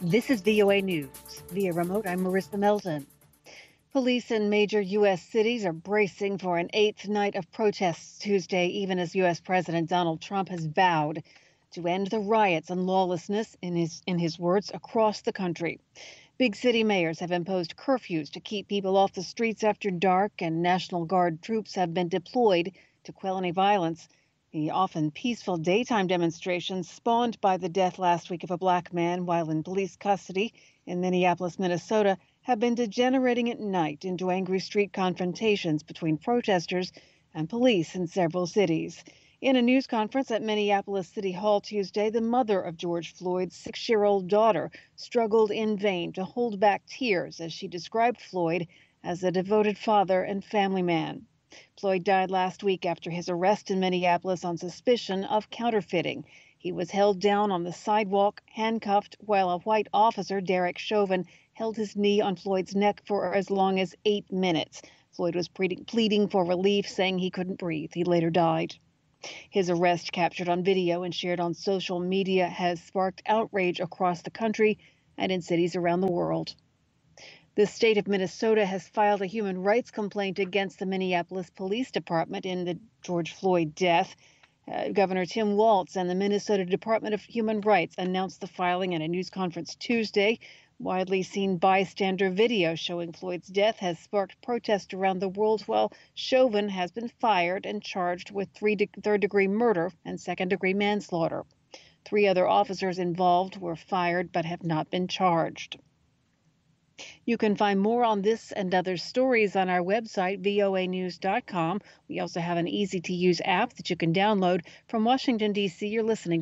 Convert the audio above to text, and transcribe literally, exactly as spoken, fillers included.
This is V O A News. Via remote, I'm Marissa Melton. Police in major U S cities are bracing for an eighth night of protests Tuesday, even as U S. President Donald Trump has vowed to end the riots and lawlessness, in his, in his words, across the country. Big city mayors have imposed curfews to keep people off the streets after dark, and National Guard troops have been deployed to quell any violence. The often peaceful daytime demonstrations spawned by the death last week of a black man while in police custody in Minneapolis, Minnesota, have been degenerating at night into angry street confrontations between protesters and police in several cities. In a news conference at Minneapolis City Hall Tuesday, the mother of George Floyd's six-year-old daughter struggled in vain to hold back tears as she described Floyd as a devoted father and family man. Floyd died last week after his arrest in Minneapolis on suspicion of counterfeiting. He was held down on the sidewalk, handcuffed, while a white officer, Derek Chauvin, held his knee on Floyd's neck for as long as eight minutes. Floyd was pleading for relief, saying he couldn't breathe. He later died. His arrest, captured on video and shared on social media, has sparked outrage across the country and in cities around the world. The state of Minnesota has filed a human rights complaint against the Minneapolis Police Department in the George Floyd death. Uh, Governor Tim Walz and the Minnesota Department of Human Rights announced the filing at a news conference Tuesday. Widely seen bystander video showing Floyd's death has sparked protest around the world, while Chauvin has been fired and charged with three de- third-degree murder and second-degree manslaughter. Three other officers involved were fired but have not been charged. You can find more on this and other stories on our website, V O A news dot com. We also have an easy-to-use app that you can download. From Washington, D C, you're listening